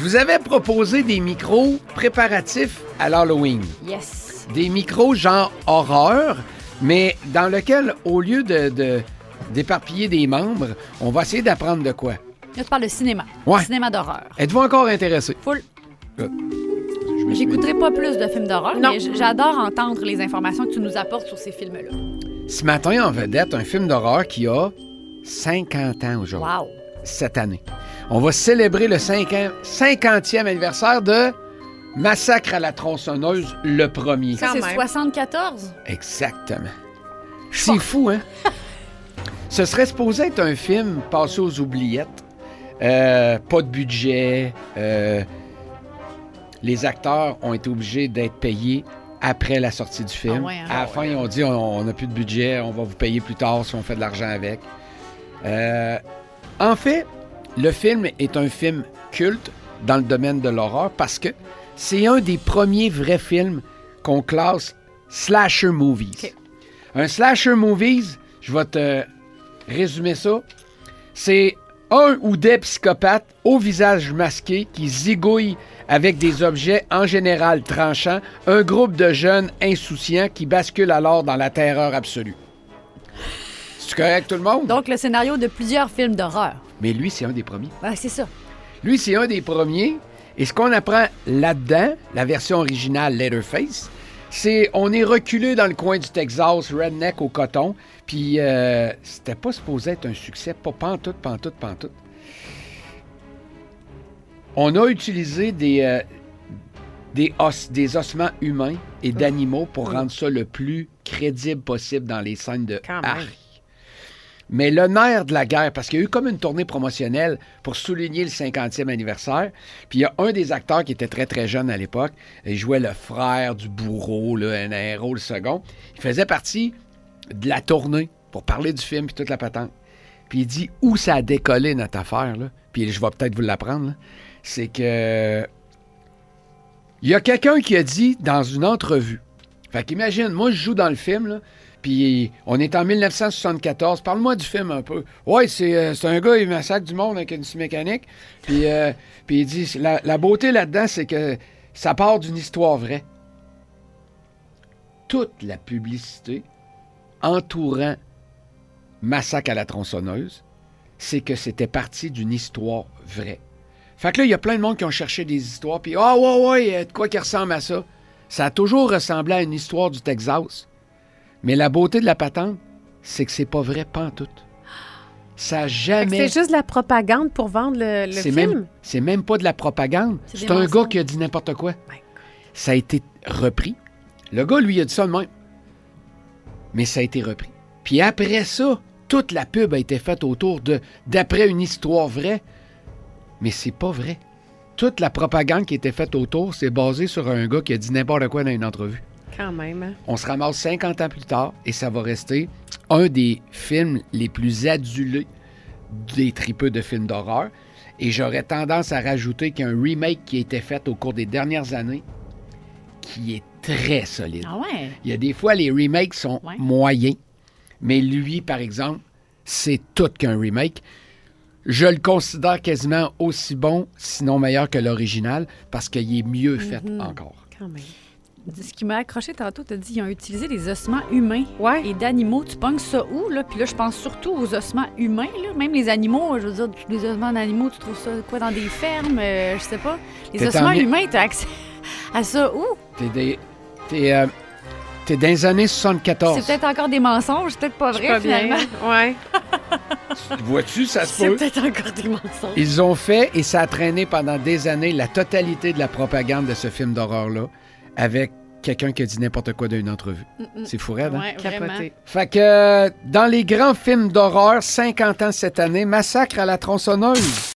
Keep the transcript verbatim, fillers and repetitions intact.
vous avais proposé des micros préparatifs à l'Halloween. Yes. Des micros genre horreur, mais dans lequel, au lieu de, de, d'éparpiller des membres, on va essayer d'apprendre de quoi? Là, tu parles de cinéma. Ouais. Cinéma d'horreur. Êtes-vous encore intéressé? Full. Good. Je me suis- J'écouterai pas plus de films d'horreur, Non. mais j- j'adore entendre les informations que tu nous apportes sur ces films-là. Ce matin, en vedette, un film d'horreur qui a cinquante ans aujourd'hui. Wow. Cette année. On va célébrer le cinquantième anniversaire de Massacre à la tronçonneuse, le premier. Ça, Quand c'est même. soixante-quatorze. Exactement. C'est fou, hein? Ce serait supposé être un film passé aux oubliettes. Euh, pas de budget. euh, les acteurs ont été obligés d'être payés après la sortie du film. Ah ouais, hein? À la fin, ils ont dit on n'a plus de budget, on va vous payer plus tard si on fait de l'argent avec. Euh, en fait, le film est un film culte dans le domaine de l'horreur parce que c'est un des premiers vrais films qu'on classe slasher movies. OK. Un slasher movies, je vais te résumer ça, c'est un ou des psychopathes au visage masqué qui zigouillent avec des objets en général tranchants, un groupe de jeunes insouciants qui basculent alors dans la terreur absolue. C'est correct tout le monde? Donc, le scénario de plusieurs films d'horreur. Mais lui, c'est un des premiers. Ben, c'est ça. Lui, c'est un des premiers. Et ce qu'on apprend là-dedans, la version originale Leatherface, c'est on est reculé dans le coin du Texas, redneck au coton, puis euh, c'était pas supposé être un succès, pas pantoute, pantoute, pantoute. On a utilisé des, euh, des, os, des ossements humains et d'animaux pour rendre ça le plus crédible possible dans les scènes de Quand même. arc. Mais le nerf de la guerre, parce qu'il y a eu comme une tournée promotionnelle pour souligner le cinquantième anniversaire, puis il y a un des acteurs qui était très, très jeune à l'époque, il jouait le frère du bourreau, là, un héros, le second. Il faisait partie de la tournée pour parler du film puis toute la patente. Puis il dit où ça a décollé notre affaire, là, puis je vais peut-être vous l'apprendre, là, c'est que il y a quelqu'un qui a dit dans une entrevue, fait qu'imagine, moi je joue dans le film, là, puis on est en dix-neuf cent soixante-quatorze. Parle-moi du film un peu. Ouais, c'est, euh, c'est un gars, il massacre du monde avec une scie mécanique. Puis, euh, puis il dit, la, la beauté là-dedans, c'est que ça part d'une histoire vraie. Toute la publicité entourant Massacre à la tronçonneuse, c'est que c'était parti d'une histoire vraie. Fait que là, il y a plein de monde qui ont cherché des histoires. Puis, ah ouais, ouais, de quoi qui ressemble à ça? Ça a toujours ressemblé à une histoire du Texas. Mais la beauté de la patente, c'est que c'est pas vrai pantoute. Ça a Fait que jamais... C'est juste de la propagande pour vendre le, le c'est film. même, c'est même pas de la propagande. C'est C'est, des un mensonges. gars qui a dit n'importe quoi. Ça a été repris. Le gars, lui, a dit ça de même. Mais ça a été repris. Puis après ça, toute la pub a été faite autour de d'après une histoire vraie. Mais c'est pas vrai. Toute la propagande qui était faite autour, c'est basé sur un gars qui a dit n'importe quoi dans une entrevue. Quand même. Hein? On se ramasse cinquante ans plus tard et ça va rester un des films les plus adulés des tripeux de films d'horreur. Et j'aurais tendance à rajouter qu'il y a un remake qui a été fait au cours des dernières années qui est très solide. Ah ouais? Il y a des fois, les remakes sont Ouais. moyens, mais lui, par exemple, c'est tout qu'un remake. Je le considère quasiment aussi bon, sinon meilleur que l'original, parce qu'il est mieux fait encore. Quand même. Ce qui m'a accroché tantôt, t'as dit qu'ils ont utilisé des ossements humains Ouais. et d'animaux. Tu pognes ça où, là? Puis là, je pense surtout aux ossements humains, là. Même les animaux, je veux dire, les ossements d'animaux, tu trouves ça quoi, dans des fermes? Euh, je sais pas. Les T'es ossements en- humains, t'as accès à ça où? T'es, des, t'es, euh, t'es dans les années soixante-quatorze. C'est peut-être encore des mensonges, c'est peut-être pas Je vrai, suis pas bien. finalement. Ouais. Vois-tu, ça se C'est peut. peut-être encore des mensonges. Ils ont fait, et ça a traîné pendant des années, la totalité de la propagande de ce film d'horreur-là avec quelqu'un qui a dit n'importe quoi dans une entrevue. C'est fou raide, hein? Ouais, vraiment. Capoté. Fait que euh, dans les grands films d'horreur, cinquante ans cette année, Massacre à la tronçonneuse.